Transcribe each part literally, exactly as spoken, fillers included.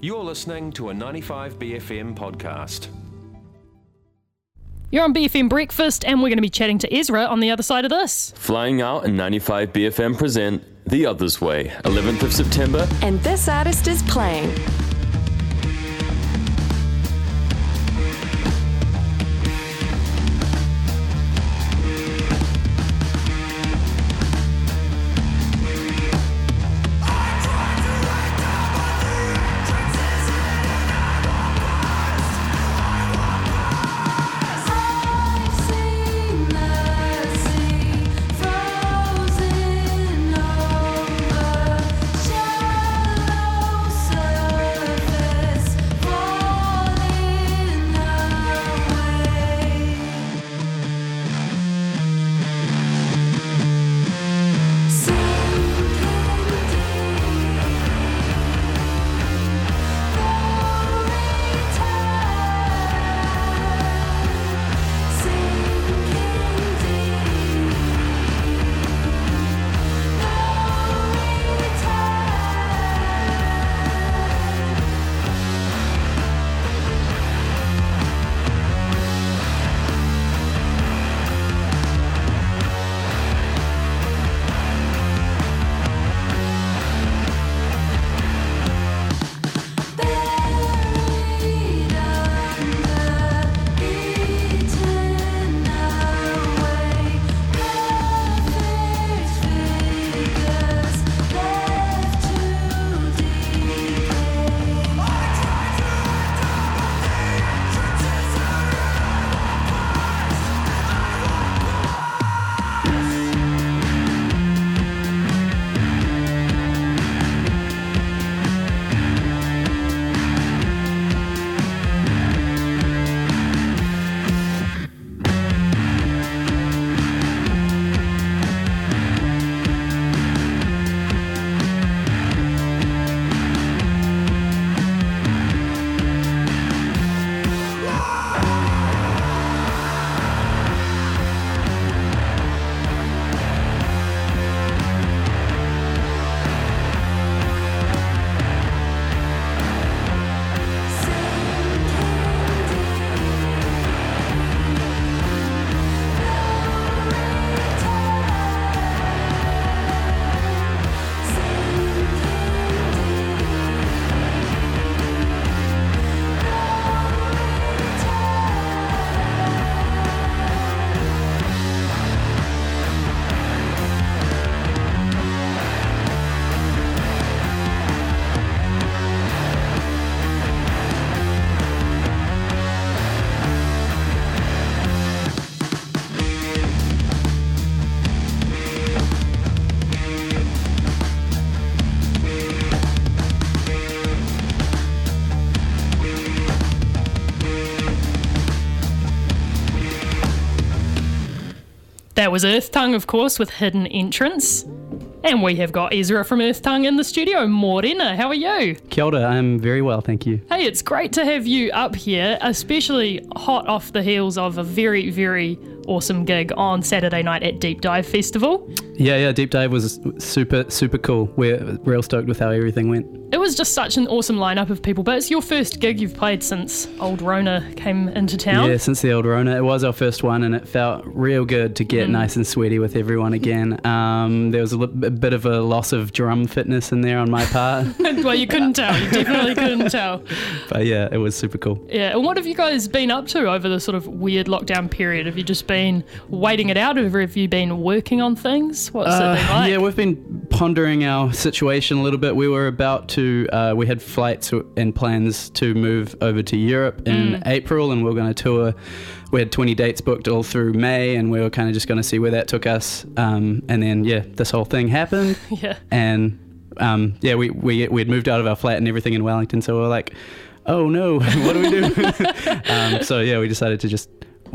You're listening to a ninety-five B F M podcast. You're on B F M Breakfast, and we're going to be chatting to Ezra on the other side of this. Flying out and ninety-five B F M present The Others Way, eleventh of September. And this artist is playing. That was Earth Tongue, of course, with Hidden Entrance. And we have got Ezra from Earth Tongue in the studio. Morena, how are you? Kia ora, I'm very well, thank you. Hey, it's great to have you up here, especially hot off the heels of a very, very awesome gig on Saturday night at Deep Dive Festival. Yeah, yeah, Deep Dive was super, super cool. We're real stoked with how everything went. It was just such an awesome lineup of people, but it's your first gig you've played since Old Rona came into town. Yeah, since the Old Rona. It was our first one, and it felt real good to get mm. nice and sweaty with everyone again. Um, there was a, li- a bit of a loss of drum fitness in there on my part. Well, you couldn't tell. You definitely couldn't tell. But yeah, it was super cool. Yeah, and what have you guys been up to over the sort of weird lockdown period? Have you just been waiting it out, or have you been working on things? What's uh, it been like? Yeah, we've been pondering our situation a little bit. We were about to, uh, we had flights and plans to move over to Europe in mm. April, and we were going to tour. We had twenty dates booked all through May, and we were kind of just going to see where that took us. Um, and then, yeah, this whole thing happened. yeah. And, um, yeah, we, we, we had moved out of our flat and everything in Wellington, so we were like, oh no, what do we do? um, so, yeah, we decided to just wait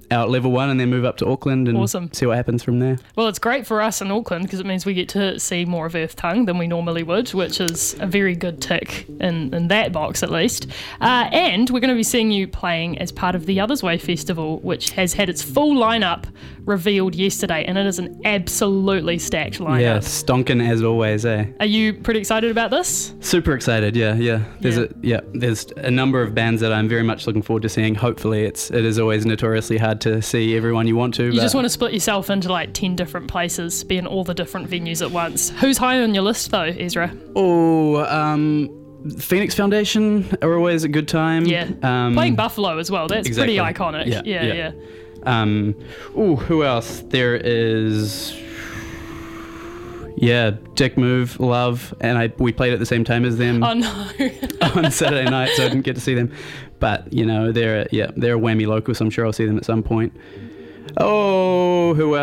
out level one and then move up to Auckland and Awesome. see what happens from there. Well, it's great for us in Auckland because it means we get to see more of Earth Tongue than we normally would, which is a very good tick in, in that box at least. Uh, and we're going to be seeing you playing as part of the Others Way Festival, which has had its full lineup revealed yesterday, and it is an absolutely stacked lineup. Yeah, stonking as always, eh? Are you pretty excited about this? Super excited, yeah, yeah. There's Yeah. a yeah, there's a number of bands that I'm very much looking forward to seeing. Hopefully, it's it is always notoriously hard to see everyone you want to. You but just want to split yourself into like ten different places, be in all the different venues at once. Who's high on your list though, Ezra? Oh, um, Phoenix Foundation are always a good time. Yeah. Um, Playing Buffalo as well. That's exactly. pretty iconic. Yeah, yeah. yeah. yeah. Um, ooh, who else? There is. Yeah, Dick Move, Love, and I we played at the same time as them Oh no. on Saturday night, so I didn't get to see them. But you know, they're yeah, they're a whammy local, so I'm sure I'll see them at some point. Oh, who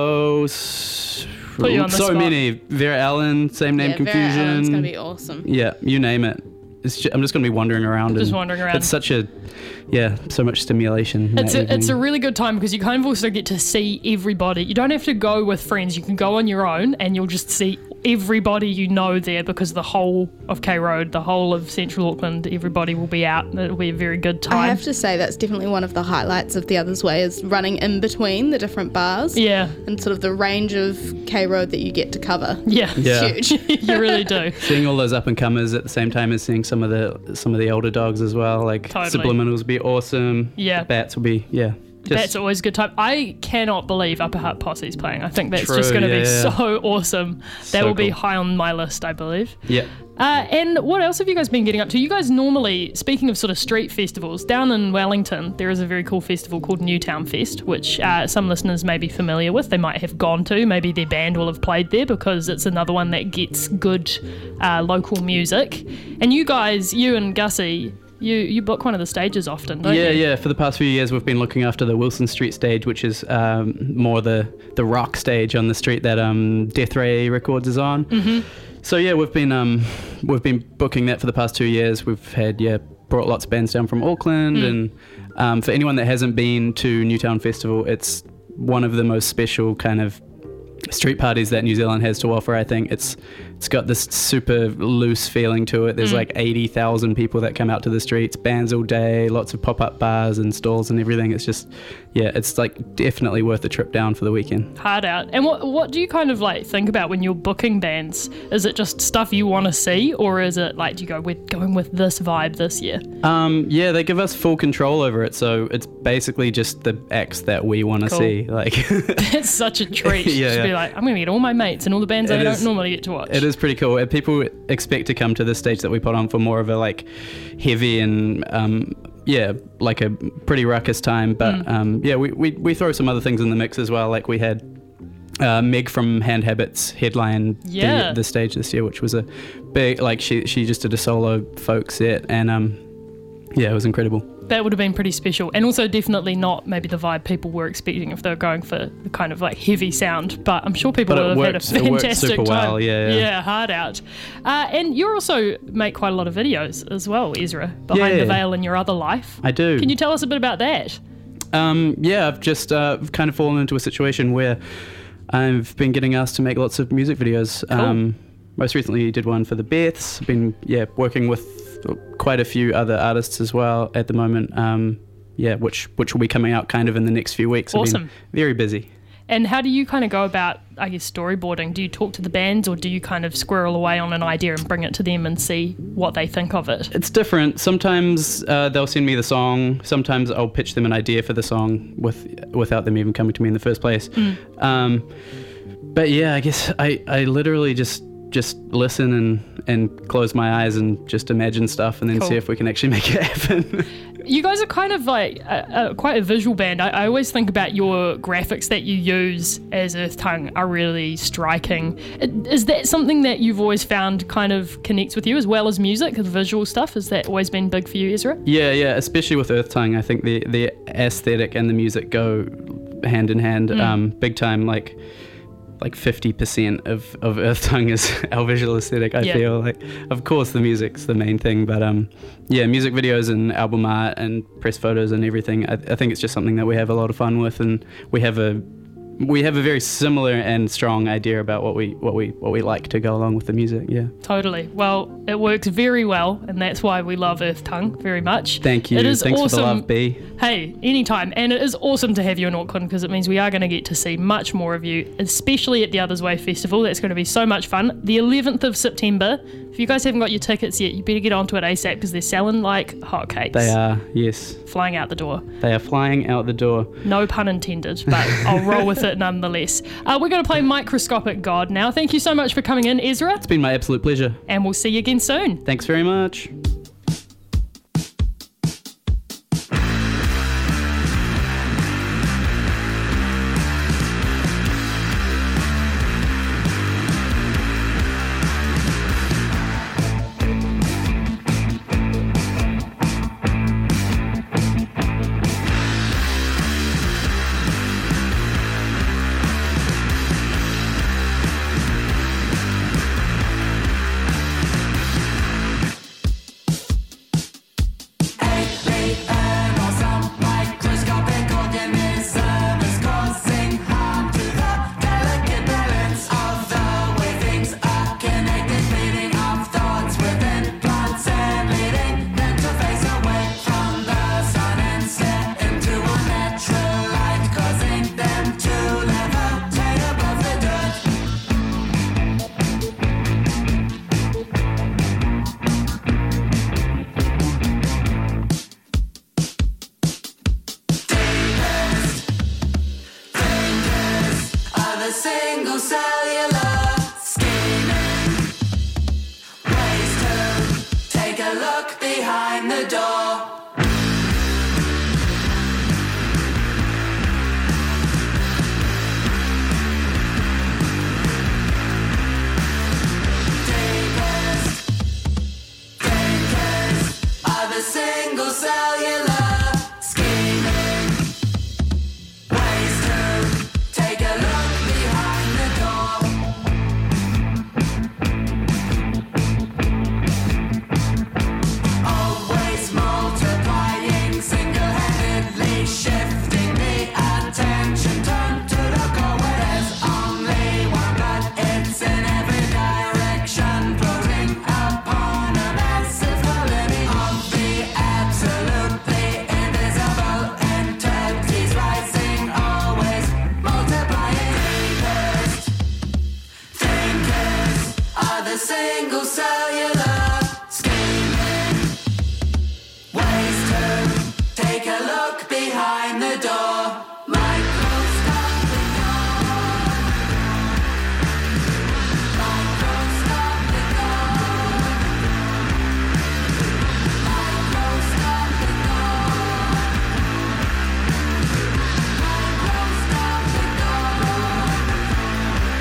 else? Put you on the so spot. many. Vera Ellen, same name yeah, confusion. Vera Ellen's gonna be awesome. Yeah, you name it. It's ju- I'm just going to be wandering around. Just and wandering around. It's such a, yeah, so much stimulation. in It's that a, it's a evening. really good time because you kind of also get to see everybody. You don't have to go with friends. You can go on your own and you'll just see everybody you know there because the whole of K Road, the whole of Central Auckland, everybody will be out and it'll be a very good time. I have to say that's definitely one of the highlights of the Others Way is running in between the different bars. Yeah. And sort of the range of K Road that you get to cover. Yeah. Yeah. Huge. You really do. Seeing all those up and comers at the same time as seeing some of the some of the older dogs as well. Like Totally. Subliminals will be awesome. Yeah. The Bats will be yeah. Just, That's always a good time. I cannot believe Upper Heart Posse's playing. I think that's True, just going to yeah, be yeah. so awesome. That So will be cool. high on my list, I believe. yeah. Uh, and what else have you guys been getting up to? You guys normally, speaking of sort of street festivals, down in Wellington, there is a very cool festival called Newtown Fest, which uh, some listeners may be familiar with. They might have gone to. Maybe their band will have played there because it's another one that gets good uh, local music. And you guys, you and Gussie, you, you book one of the stages often, don't Yeah, you? yeah. For the past few years, we've been looking after the Wilson Street stage, which is um, more the the rock stage on the street that um, Death Ray Records is on. Mm-hmm. So yeah, we've been um, we've been booking that for the past two years. We've had yeah brought lots of bands down from Auckland, Mm. and um, for anyone that hasn't been to Newtown Festival, it's one of the most special kind of street parties that New Zealand has to offer. I think it's it's got this super loose feeling to it. There's Mm. like eighty thousand people that come out to the streets, bands all day, lots of pop-up bars and stalls and everything. It's just, yeah, it's like definitely worth a trip down for the weekend. Hard out. And what what do you kind of like think about when you're booking bands? Is it just stuff you want to see, or is it like, do you go, we're going with this vibe this year? Um, yeah, they give us full control over it, so it's basically just the acts that we want to Cool. see. Like, It's such a treat. Yeah, Just be yeah. like, I'm going to get all my mates and all the bands I It don't is- normally get to watch. it is pretty cool. And people expect to come to this stage that we put on for more of a like heavy and um, yeah, like a pretty ruckus time. But Mm. um, yeah, we, we we throw some other things in the mix as well. Like we had uh, Meg from Hand Habits headline Yeah. the, the stage this year, which was a big like she she just did a solo folk set, and um, yeah, it was incredible. That would have been pretty special. And also definitely not maybe the vibe people were expecting if they were going for the kind of like heavy sound. But I'm sure people But would it have works- had it a works fantastic super time. well, yeah, yeah. Yeah, hard out. Uh, and you also make quite a lot of videos as well, Ezra, behind Yeah. the veil in your other life. I do. Can you tell us a bit about that? Um, yeah, I've just uh, kind of fallen into a situation where I've been getting asked to make lots of music videos. Cool. Um, most recently did one for the Beths. I've been, yeah, working with quite a few other artists as well at the moment. Um, yeah, which which will be coming out kind of in the next few weeks. I've Awesome. been very busy. And how do you kind of go about, I guess, storyboarding? Do you talk to the bands or do you kind of squirrel away on an idea and bring it to them and see what they think of it? It's different. Sometimes uh, they'll send me the song. Sometimes I'll pitch them an idea for the song with without them even coming to me in the first place. Um, but yeah, I guess I, I literally just just listen and, and close my eyes and just imagine stuff and then Cool. see if we can actually make it happen. You guys are kind of like a, a, quite a visual band. I, I always think about your graphics that you use as Earth Tongue are really striking. Is that something that you've always found kind of connects with you as well as music, the visual stuff? Has that always been big for you, Ezra? Yeah, yeah, especially with Earth Tongue. I think the, the aesthetic and the music go hand in hand, um, big time. Like, like fifty percent of, of Earth Tongue is our visual aesthetic. I Yeah. feel like, of course, the music's the main thing, but um, yeah, music videos and album art and press photos and everything. I, I think it's just something that we have a lot of fun with, and we have a we have a very similar and strong idea about what we what we what we like to go along with the music. Yeah. Totally. Well, it works very well, and that's why we love Earth Tongue very much. Thank you. It is Thanks awesome. for the love, B. Hey, anytime. And it is awesome to have you in Auckland because it means we are going to get to see much more of you, especially at the Others Way Festival. That's going to be so much fun. The eleventh of September. If you guys haven't got your tickets yet, you better get onto it ASAP because they're selling like hotcakes. They are, yes. Flying out the door. They are flying out the door. No pun intended, but I'll roll with it nonetheless. Uh, we're going to play Microscopic God now. Thank you so much for coming in, Ezra. It's been my absolute pleasure. And we'll see you again soon. Thanks very much. Single cellular scheming, ways to take a look behind the door. Deepest thinkers are the single cellular scheming, ways to take a look behind the door. Always multiplying, single-handedly shifting the attention. Turn to look away, there's only one, but it's in every direction, floating upon a massive colony of the absolutely invisible entities, rising, always multiplying. Deepest thinkers are the single cellular scheming, ways to take a look behind the door. Microscopic God, microscopic God, microscopic God, microscopic God.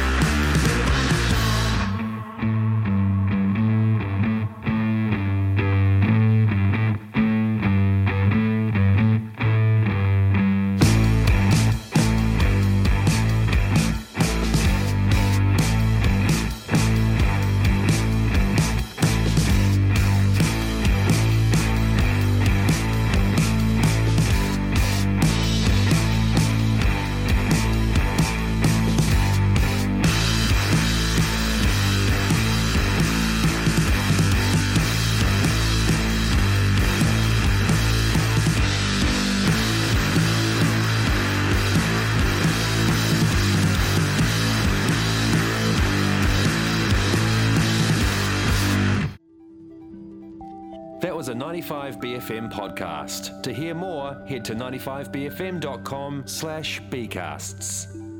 That was a ninety-five B F M podcast. To hear more, head to ninety-five b f m dot com slash bcasts.